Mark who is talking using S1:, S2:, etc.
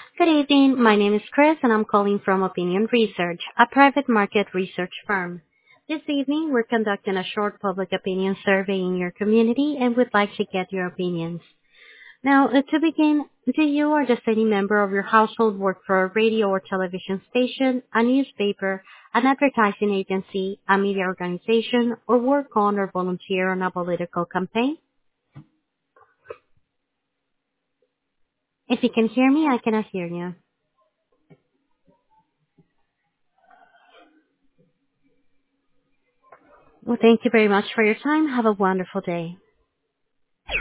S1: Good evening. My name is Chris, and I'm calling from Opinion Research, a private market research firm. This evening, we're conducting a short public opinion survey in your community and would like to get your opinions. Now, to begin, do you or does any member of your household work for a radio or television station, a newspaper, an advertising agency, a media organization, or work on or volunteer on a political campaign? If you can hear me, I cannot hear you. Well, thank you very much for your time. Have a wonderful day.